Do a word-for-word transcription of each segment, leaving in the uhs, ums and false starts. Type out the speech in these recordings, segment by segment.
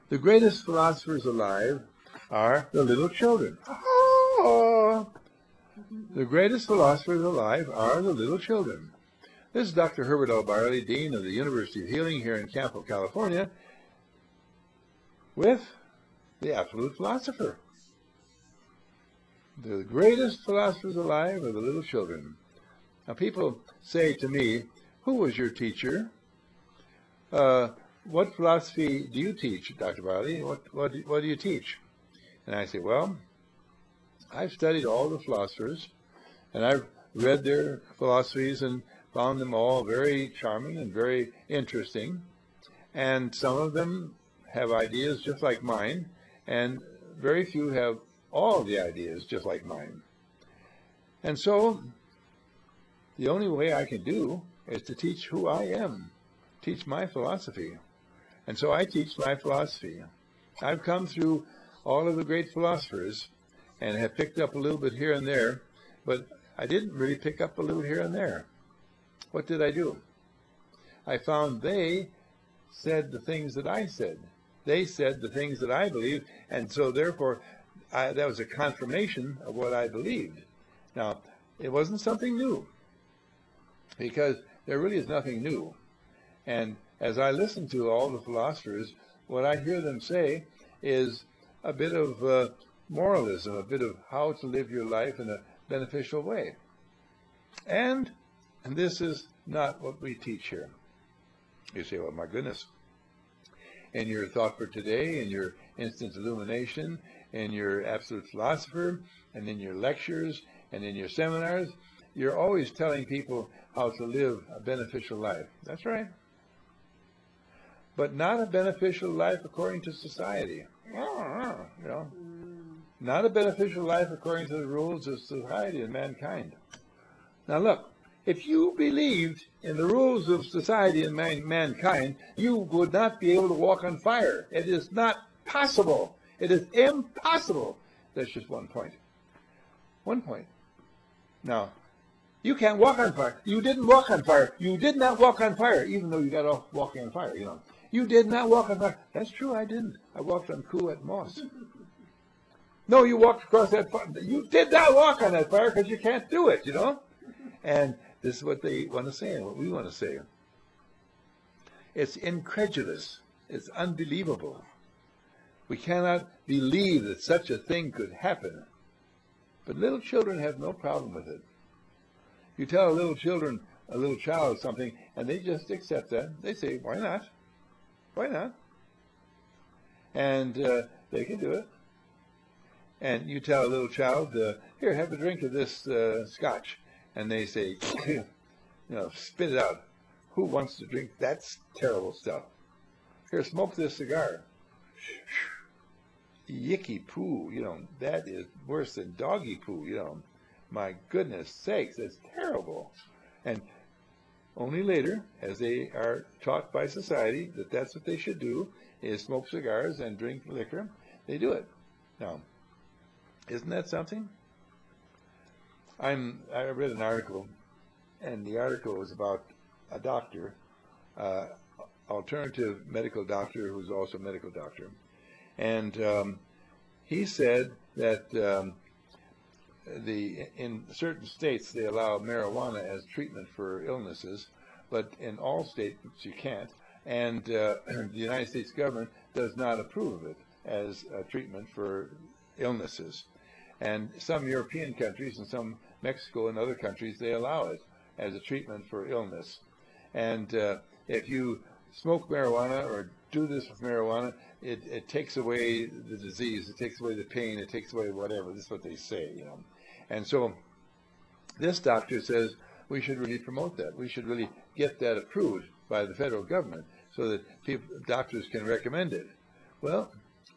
The greatest philosophers alive are the little children. Oh, the greatest philosophers alive are the little children. This is Doctor Herbert L. Barley, Dean of the University of Healing here in Campo, California, with the absolute philosopher. The greatest philosophers alive are the little children. Now, people say to me, who was your teacher? Uh, what philosophy do you teach, Doctor Barley? What, what, what do you teach? And I say, well, I've studied all the philosophers, and I've read their philosophies and found them all very charming and very interesting. And some of them have ideas just like mine, and very few have all the ideas just like mine. And so the only way I can do is to teach who I am, teach my philosophy. And so I teach my philosophy. I've come through all of the great philosophers and have picked up a little bit here and there, but I didn't really pick up a little here and there. What did I do? I found they said the things that I said. They said the things that I believed, and so therefore I, that was a confirmation of what I believed. Now, it wasn't something new, because there really is nothing new. And as I listen to all the philosophers, what I hear them say is a bit of uh, moralism, a bit of how to live your life in a beneficial way. And, and this is not what we teach here. You say, well, my goodness. In your thought for today, in your instant illumination, in your absolute philosopher, and in your lectures, and in your seminars, you're always telling people how to live a beneficial life. That's right. But not a beneficial life according to society. You know, not a beneficial life according to the rules of society and mankind. Now look, if you believed in the rules of society and man mankind, you would not be able to walk on fire. It is not possible. It is impossible. That's just one point. One point. Now, you can't walk on fire. You didn't walk on fire. You did not walk on fire, even though you got off walking on fire, you know. You did not walk on fire. That's true, I didn't. I walked on cool wet moss. No, you walked across that fire. You did not walk on that fire because you can't do it, you know. And this is what they want to say and what we want to say. It's incredulous. It's unbelievable. We cannot believe that such a thing could happen. But little children have no problem with it. You tell a little children, a little child something, and they just accept that. They say, why not? Why not? And uh, they can do it. And you tell a little child, uh, here, have a drink of this uh, scotch. And they say, you know, spit it out. Who wants to drink that terrible stuff? Here, smoke this cigar. Yicky poo, you know, that is worse than doggy poo, you know. My goodness sakes, that's terrible. And only later, as they are taught by society that that's what they should do, is smoke cigars and drink liquor, they do it. Now, isn't that something? I'm, I read an article, and the article was about a doctor, uh, alternative medical doctor who's also a medical doctor. And um, he said that um, the in certain states they allow marijuana as treatment for illnesses, but in all states you can't. And uh, the United States government does not approve of it as a treatment for illnesses. And some European countries and some Mexico and other countries, they allow it as a treatment for illness. And uh, if you smoke marijuana or do this with marijuana, it, it takes away the disease, it takes away the pain, it takes away whatever. This is what they say, you know. And so this doctor says we should really promote that. We should really get that approved by the federal government so that people, doctors can recommend it. Well,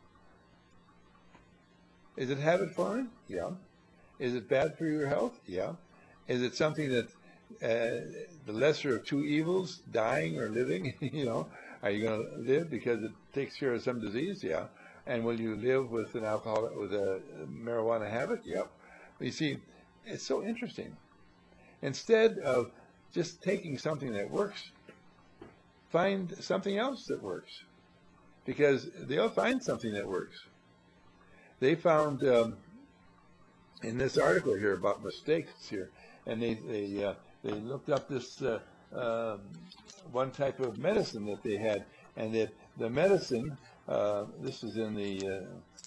is it habit forming? Yeah. Is it bad for your health? Yeah. Is it something that uh, the lesser of two evils, dying or living? You know, are you going to live because it takes care of some disease? Yeah. And will you live with an alcohol, with a marijuana habit? Yep. You see, it's so interesting. Instead of just taking something that works, find something else that works. because they'll find something that works. They found um, in this article here about mistakes here, and they they uh, they looked up this uh, um, one type of medicine that they had, and that the medicine, uh, this is in the uh,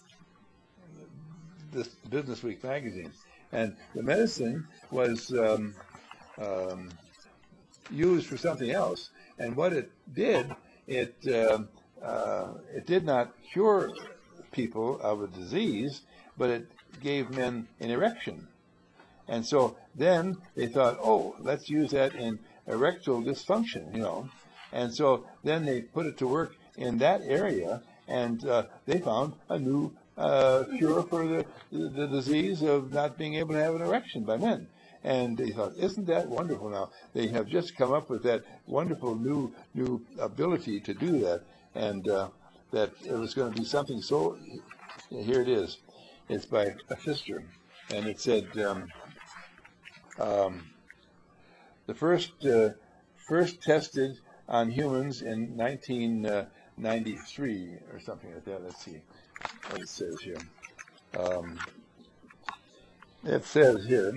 this Business Week magazine, and the medicine was um, um, used for something else, and what it did, it um uh, it did not cure people of a disease, but it gave men an erection. And so then they thought, oh, let's use that in erectile dysfunction, you know. And so then they put it to work in that area, and uh, they found a new uh, cure for the, the disease of not being able to have an erection by men. And they thought, isn't that wonderful now? They have just come up with that wonderful new new ability to do that, and uh, that it was going to be something so, here it is. It's by Pfister, and it said, um, um, the first uh, first tested on humans in nineteen ninety-three or something like that. Let's see what it says here. Um, it says here,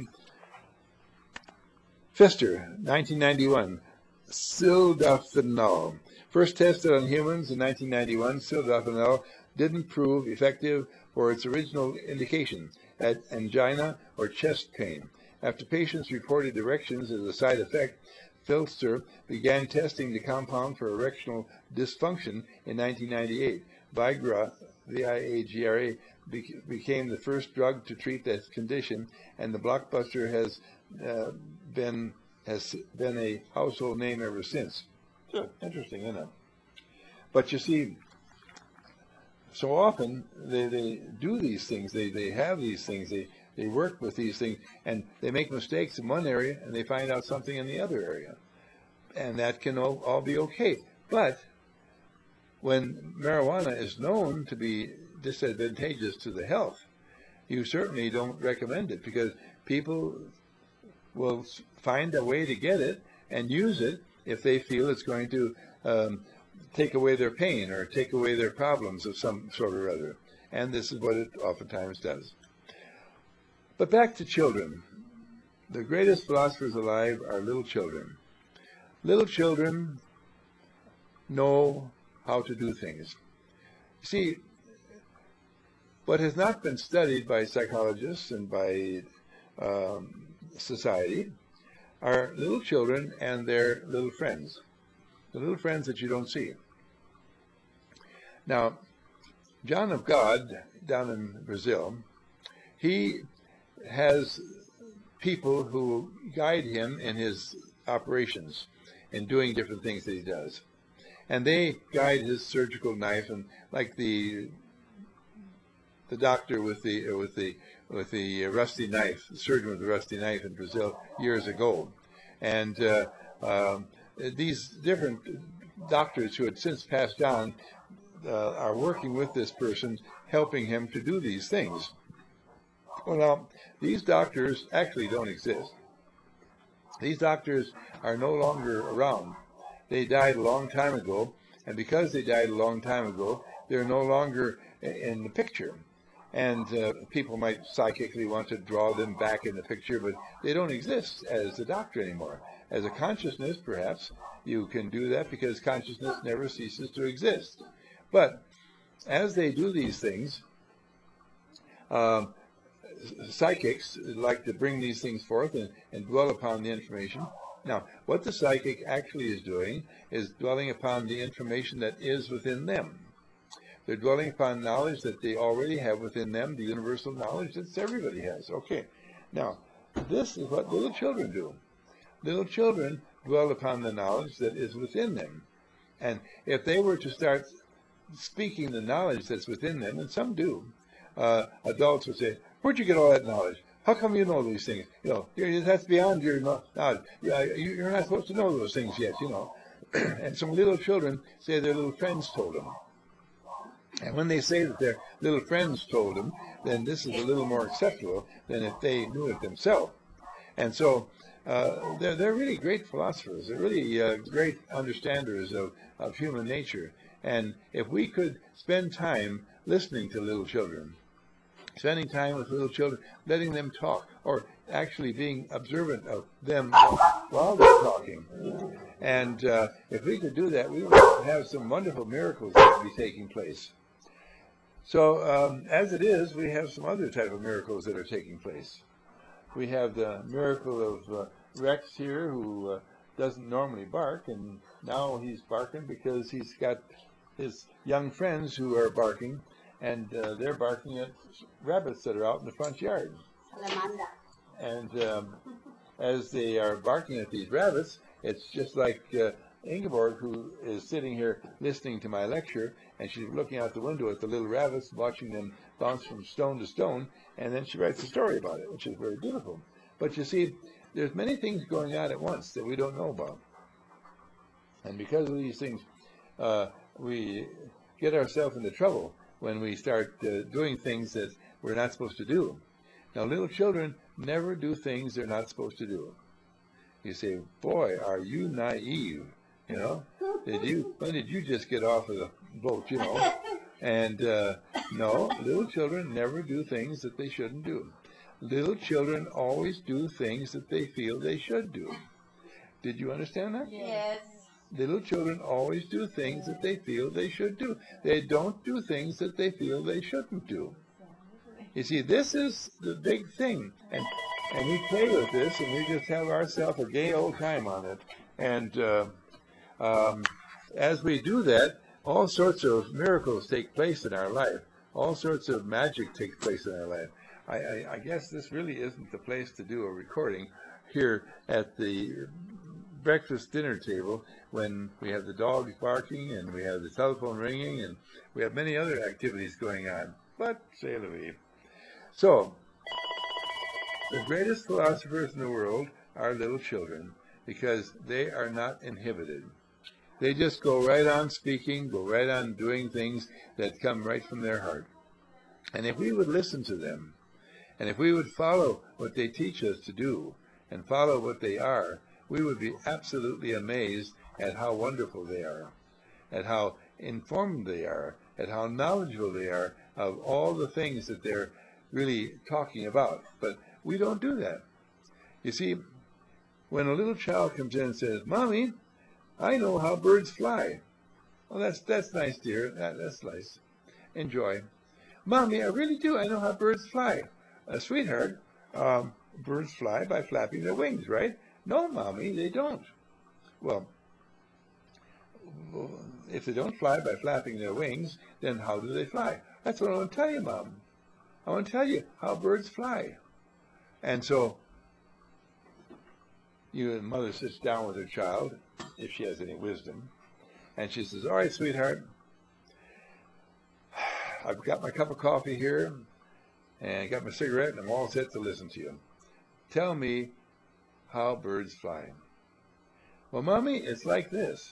Pfister, nineteen ninety-one, sildenafil. First tested on humans in nineteen ninety-one, sildenafil didn't prove effective for its original indication, at angina or chest pain. After patients reported erections as a side effect, Pfister began testing the compound for erectional dysfunction in nineteen ninety-eight. Viagra, V I A G R A, became the first drug to treat that condition, and the blockbuster has uh, been has been a household name ever since. So interesting, isn't it? But you see, so often they, they do these things, they, they have these things, they, they work with these things, and they make mistakes in one area, and they find out something in the other area. And that can all, all be okay. But when marijuana is known to be disadvantageous to the health, you certainly don't recommend it, because people will find a way to get it and use it if they feel it's going to um, take away their pain or take away their problems of some sort or other. And this is what it oftentimes does. But back to children. The greatest philosophers alive are little children. Little children know how to do things. See, what has not been studied by psychologists and by um, society are little children and their little friends, the little friends that you don't see. Now, John of God, down in Brazil, he has people who guide him in his operations and doing different things that he does. And they guide his surgical knife, and like the the doctor with the with the with the rusty knife, the surgeon with the rusty knife in Brazil years ago, and uh, um, these different doctors who had since passed on uh, are working with this person, helping him to do these things. Well, now these doctors actually don't exist. These doctors are no longer around. They died a long time ago, and because they died a long time ago, they're no longer in the picture. And uh, people might psychically want to draw them back in the picture, but they don't exist as a doctor anymore. As a consciousness, perhaps, you can do that because consciousness never ceases to exist. But as they do these things, um, psychics like to bring these things forth and, and dwell upon the information. Now, what the psychic actually is doing is dwelling upon the information that is within them. They're dwelling upon knowledge that they already have within them, the universal knowledge that everybody has. Okay. Now, this is what little children do. Little children dwell upon the knowledge that is within them. And if they were to start speaking the knowledge that's within them, and some do, uh, adults would say, where'd you get all that knowledge? How come you know these things? You know, that's beyond your knowledge. You're not supposed to know those things yet, you know. And some little children say their little friends told them. And when they say that their little friends told them, then this is a little more acceptable than if they knew it themselves. And so uh, they're, they're really great philosophers. They're really uh, great understanders of, of human nature. And if we could spend time listening to little children, spending time with little children, letting them talk, or actually being observant of them while they're talking. And uh, if we could do that, we would have some wonderful miracles that would be taking place. So um, as it is, we have some other type of miracles that are taking place. We have the miracle of uh, Rex here, who uh, doesn't normally bark, and now he's barking because he's got his young friends who are barking, and uh, they're barking at rabbits that are out in the front yard. And um, as they are barking at these rabbits, it's just like uh, Ingeborg, who is sitting here listening to my lecture, and she's looking out the window at the little rabbits, watching them bounce from stone to stone, and then she writes a story about it, which is very beautiful. But you see, there's many things going on at once that we don't know about. And because of these things, uh, we get ourselves into trouble when we start uh, doing things that we're not supposed to do. Now, little children never do things they're not supposed to do. You say, boy, are you naive, you know? Did you, when did you just get off of the boat, you know? And uh, no, little children never do things that they shouldn't do. Little children always do things that they feel they should do. Did you understand that? Yes. Little children always do things that they feel they should do. They don't do things that they feel they shouldn't do. You see, this is the big thing. And and we play with this, and we just have ourselves a gay old time on it. And uh, um, as we do that, all sorts of miracles take place in our life. All sorts of magic takes place in our life. I, I, I guess this really isn't the place to do a recording here at the breakfast dinner table when we have the dogs barking and we have the telephone ringing and we have many other activities going on. But say la vie. So, the greatest philosophers in the world are little children because they are not inhibited. They just go right on speaking, go right on doing things that come right from their heart. And if we would listen to them, and if we would follow what they teach us to do, and follow what they are, we would be absolutely amazed at how wonderful they are, at how informed they are, at how knowledgeable they are of all the things that they're really talking about. But we don't do that. You see, when a little child comes in and says, Mommy, I know how birds fly. Well, that's that's nice, dear. That, that's nice. Enjoy. Mommy, I really do. I know how birds fly. Uh, sweetheart, um, birds fly by flapping their wings, right? No, Mommy, they don't. Well, if they don't fly by flapping their wings, then how do they fly? That's what I want to tell you, Mom. I want to tell you how birds fly. And so, you mother sits down with her child, if she has any wisdom, and she says, all right, sweetheart, I've got my cup of coffee here, and I got my cigarette, and I'm all set to listen to you. Tell me how birds fly. Well, Mommy, it's like this.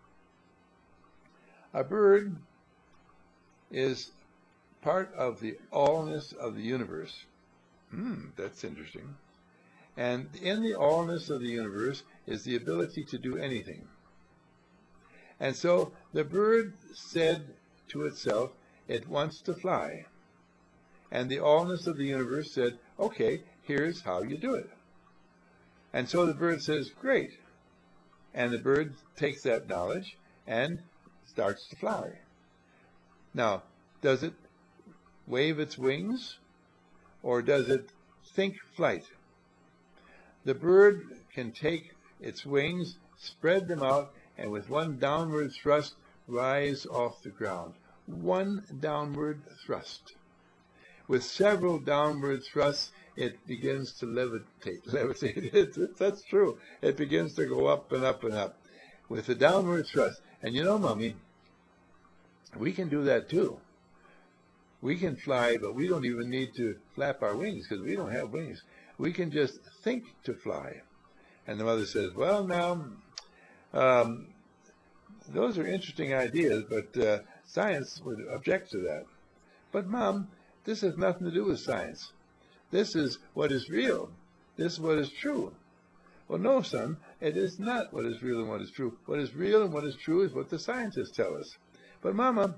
A bird is part of the allness of the universe. Hmm, that's interesting. And in the allness of the universe is the ability to do anything. And so the bird said to itself, it wants to fly. And the allness of the universe said, okay, here's how you do it. And so the bird says, great. And the bird takes that knowledge and starts to fly. Now, does it wave its wings, or does it think flight? The bird can take its wings, spread them out, and with one downward thrust, rise off the ground. One downward thrust. With several downward thrusts, it begins to levitate. Levitate. It, it, that's true. It begins to go up and up and up with the downward thrust. And you know, Mommy, we can do that too. We can fly, but we don't even need to flap our wings because we don't have wings. We can just think to fly. And the mother says, well, now, um, those are interesting ideas, but uh, science would object to that. But, Mom, this has nothing to do with science. This is what is real. This is what is true. Well, no, son, it is not what is real and what is true. What is real and what is true is what the scientists tell us. But Mama,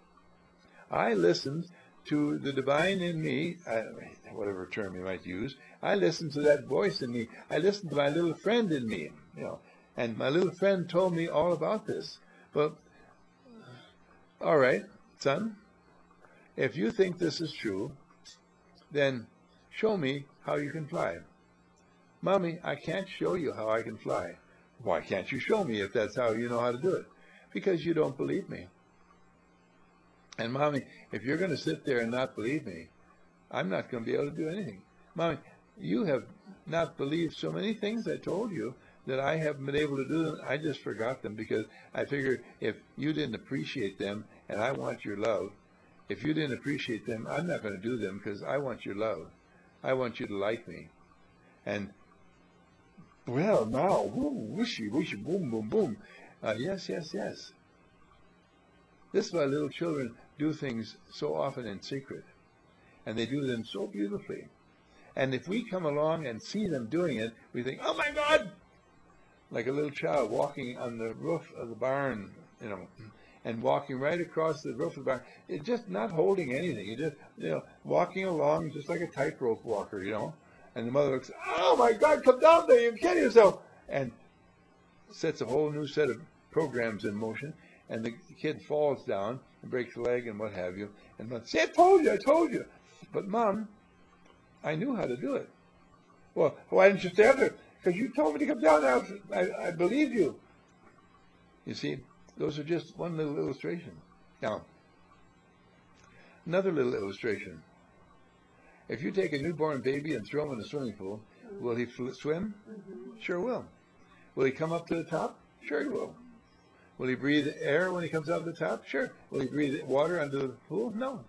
I listened to the divine in me, uh, whatever term you might use. I listened to that voice in me. I listened to my little friend in me, you know, and my little friend told me all about this. But, all right, son, if you think this is true, then show me how you can fly. Mommy, I can't show you how I can fly. Why can't you show me if that's how you know how to do it? Because you don't believe me. And Mommy, if you're going to sit there and not believe me, I'm not going to be able to do anything. Mommy, you have not believed so many things I told you that I haven't been able to do them. I just forgot them because I figured if you didn't appreciate them and I want your love, if you didn't appreciate them, I'm not going to do them because I want your love. I want you to like me. And, well, now, woo, wishy, wishy, boom, boom, boom. Uh, yes, yes, yes. This is why little children do things so often in secret. And they do them so beautifully. And if we come along and see them doing it, we think, oh my God! Like a little child walking on the roof of the barn, you know, and walking right across the roof of the barn. It's just not holding anything. It's just, you know, walking along just like a tightrope walker, you know. And the mother looks, oh my God, come down there, you're kidding yourself. And sets a whole new set of programs in motion. And the kid falls down and breaks a leg and what have you. And mom says, I told you, I told you. But Mom, I knew how to do it. Well, why didn't you stay up there? Because you told me to come down there. I, I believed you. You see, those are just one little illustration. Now, another little illustration. If you take a newborn baby and throw him in a swimming pool, will he swim? Mm-hmm. Sure will. Will he come up to the top? Sure he will. Will he breathe air when he comes out of the top? Sure. Will he breathe water under the pool? No.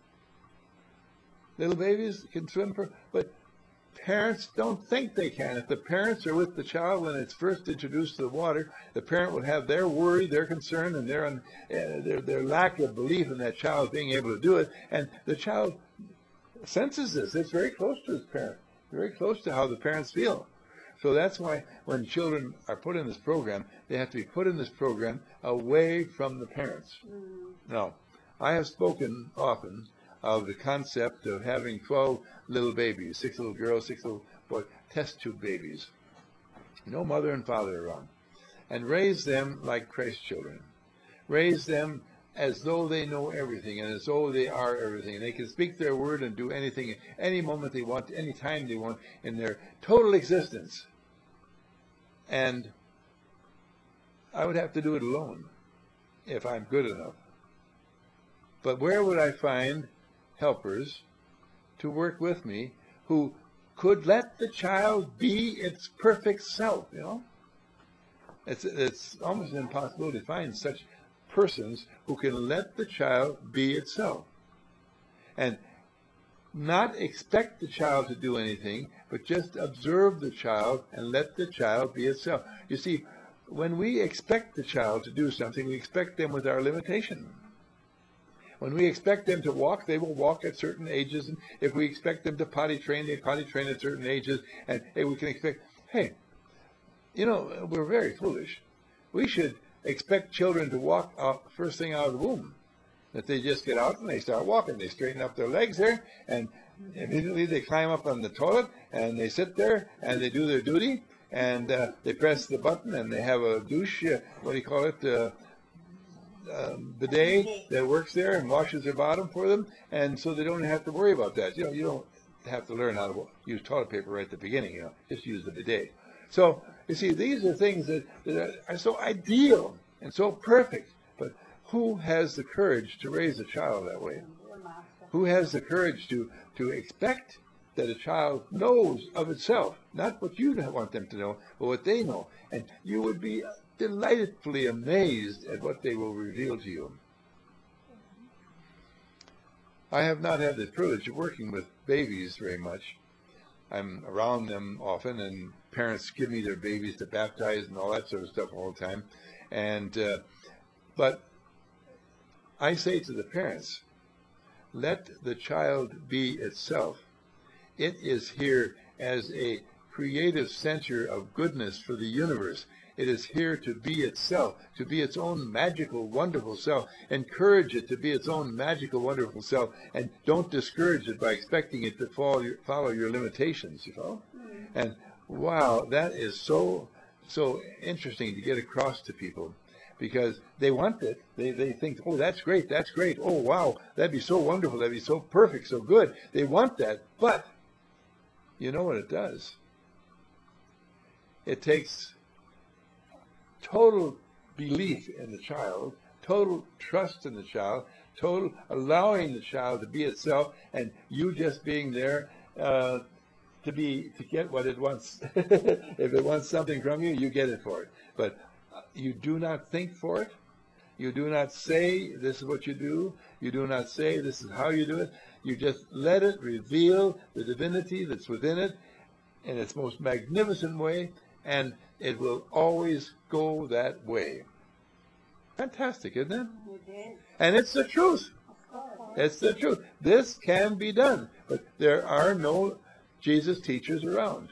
Little babies can swim, for, but parents don't think they can. If the parents are with the child when it's first introduced to the water, the parent would have their worry, their concern, and their, uh, their, their lack of belief in that child being able to do it. And the child senses this. It's very close to his parent, very close to how the parents feel. So that's why when children are put in this program, they have to be put in this program away from the parents. Mm. Now, I have spoken often of the concept of having twelve little babies, six little girls, six little boys, test tube babies, no mother and father around, and raise them like Christ's children. Raise them as though they know everything and as though they are everything. They can speak their word and do anything at any moment they want, any time they want in their total existence. And I would have to do it alone if I'm good enough. But where would I find helpers to work with me who could let the child be its perfect self, you know? It's, it's almost an impossibility to find such persons who can let the child be itself and not expect the child to do anything, but just observe the child and let the child be itself. You see, when we expect the child to do something, we expect them with our limitation. When we expect them to walk, they will walk at certain ages. And if we expect them to potty train, they potty train at certain ages. And hey, we can expect, hey, you know, we're very foolish. We should expect children to walk out first thing out of the womb. That they just get out and they start walking. They straighten up their legs there, and immediately they climb up on the toilet, and they sit there, and they do their duty, and uh, they press the button, and they have a douche, uh, what do you call it, uh, uh, bidet that works there and washes their bottom for them, and so they don't have to worry about that. You know, you don't have to learn how to use toilet paper right at the beginning, you know, just use the bidet. So, you see, these are things that, that are so ideal and so perfect, but who has the courage to raise a child that way? Who has the courage to, to expect that a child knows of itself, not what you want them to know, but what they know. And you would be delightfully amazed at what they will reveal to you. I have not had the privilege of working with babies very much. I'm around them often, and parents give me their babies to baptize and all that sort of stuff all the time. And uh, but I say to the parents, let the child be itself. It is here as a creative center of goodness for the universe. It is here to be itself, to be its own magical, wonderful self. Encourage it to be its own magical, wonderful self, and don't discourage it by expecting it to follow your, follow your limitations, you know? And wow, that is so, so interesting to get across to people, because they want it. They, they think, oh, that's great, that's great. Oh, wow, that'd be so wonderful, that'd be so perfect, so good. They want that, but you know what it does? It takes total belief in the child, total trust in the child, total allowing the child to be itself, and you just being there uh, to be to get what it wants. If it wants something from you, you get it for it. But you do not think for it. You do not say this is what you do. You do not say this is how you do it. You just let it reveal the divinity that's within it in its most magnificent way, and it will always go that way. Fantastic, isn't it? And it's the truth. It's the truth. This can be done, but there are no Jesus teachers around.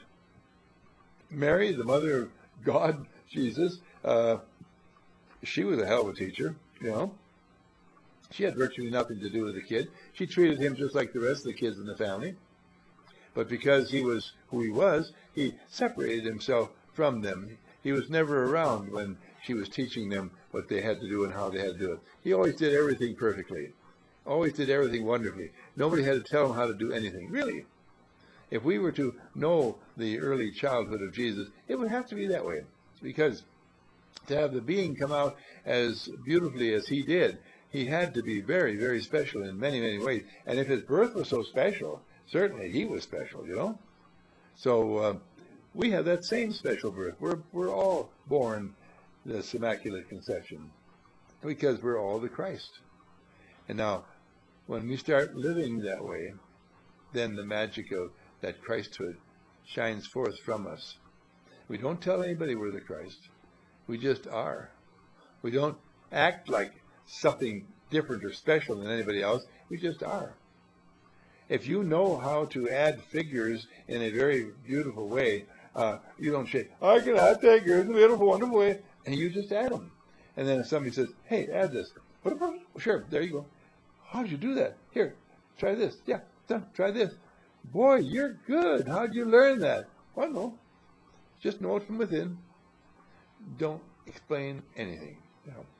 Mary, the mother of God, Jesus, uh, she was a hell of a teacher, you know. She had virtually nothing to do with the kid. She treated him just like the rest of the kids in the family. But because he was who he was, he separated himself from them. He was never around when she was teaching them what they had to do and how they had to do it. He always did everything perfectly. Always did everything wonderfully. Nobody had to tell him how to do anything, really. If we were to know the early childhood of Jesus, it would have to be that way. Because to have the being come out as beautifully as he did, he had to be very, very special in many, many ways. And if his birth was so special, certainly he was special, you know. So uh, we have that same special birth. We're, we're all born this Immaculate Conception because we're all the Christ. And now, when we start living that way, then the magic of that Christhood shines forth from us. We don't tell anybody we're the Christ. We just are. We don't act like something different or special than anybody else. We just are. If you know how to add figures in a very beautiful way, uh, you don't say, I can add figures in a beautiful, wonderful way, and you just add them. And then if somebody says, hey, add this. Sure, there you go. How'd you do that? Here, try this. Yeah, done. Try this. Boy, you're good. How'd you learn that? I don't know. Just know it from within. Don't explain anything. You know,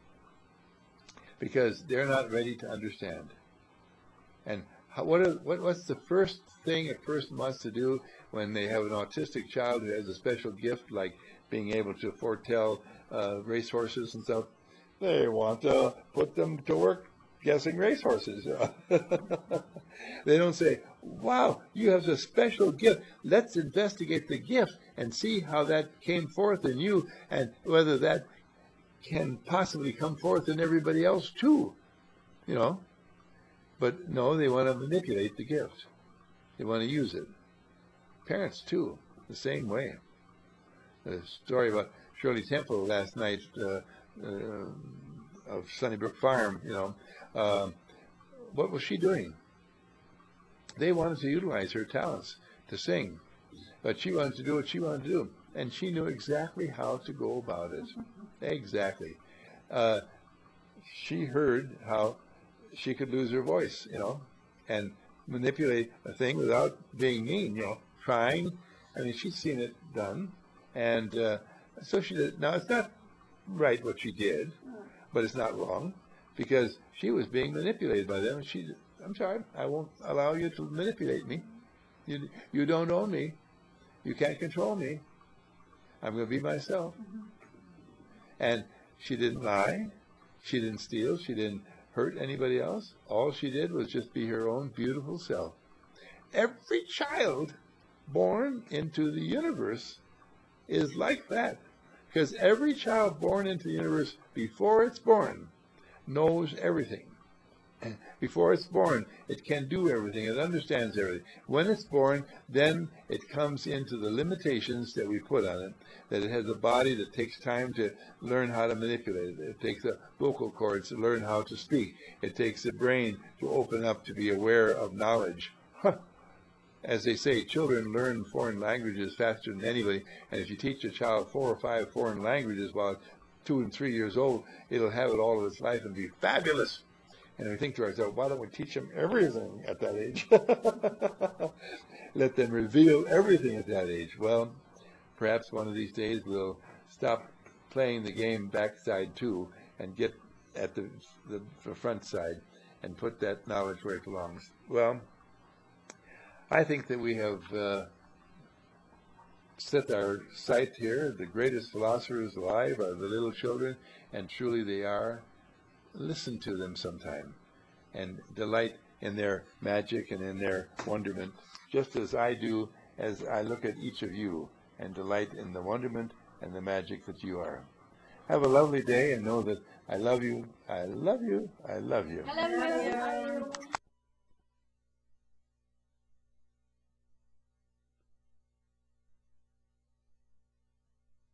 because they're not ready to understand. And how, what, are, what what's the first thing a person wants to do when they have an autistic child who has a special gift, like being able to foretell uh, racehorses and stuff? They want to put them to work guessing racehorses. They don't say, wow, you have a special gift. Let's investigate the gift and see how that came forth in you and whether that can possibly come forth in everybody else too. You know? But no, they want to manipulate the gift. They want to use it. Parents too, the same way. The story about Shirley Temple last night uh, uh, of Sunnybrook Farm, you know, uh, what was she doing? They wanted to utilize her talents to sing, but she wanted to do what she wanted to do, and she knew exactly how to go about it. Exactly. Uh, she heard how she could lose her voice, you know, and manipulate a thing without being mean, you know, trying. I mean, she's seen it done, and uh, so she did. Now, it's not right what she did, but it's not wrong, because she was being manipulated by them. And she, I'm sorry, I won't allow you to manipulate me. You, you don't own me. You can't control me. I'm going to be myself. And she didn't lie. She didn't steal. She didn't hurt anybody else. All she did was just be her own beautiful self. Every child born into the universe is like that. Because every child born into the universe, before it's born, knows everything. Before it's born, it can do everything. It understands everything. When it's born, then it comes into the limitations that we put on it, that it has a body that takes time to learn how to manipulate it. It takes the vocal cords to learn how to speak. It takes the brain to open up to be aware of knowledge. Huh. as they say, children learn foreign languages faster than anybody. And if you teach a child four or five foreign languages while two and three years old, it'll have it all of its life and be fabulous. And we think to ourselves, why don't we teach them everything at that age? Let them reveal everything at that age. Well, perhaps one of these days we'll stop playing the game backside too and get at the, the, the front side and put that knowledge where it belongs. Well, I think that we have uh, set our sight here. The greatest philosophers alive are the little children, and truly they are. Listen to them sometime and delight in their magic and in their wonderment, just as I do as I look at each of you and delight in the wonderment and the magic that you are. Have a lovely day and know that I love you, I love you, I love you. I love you.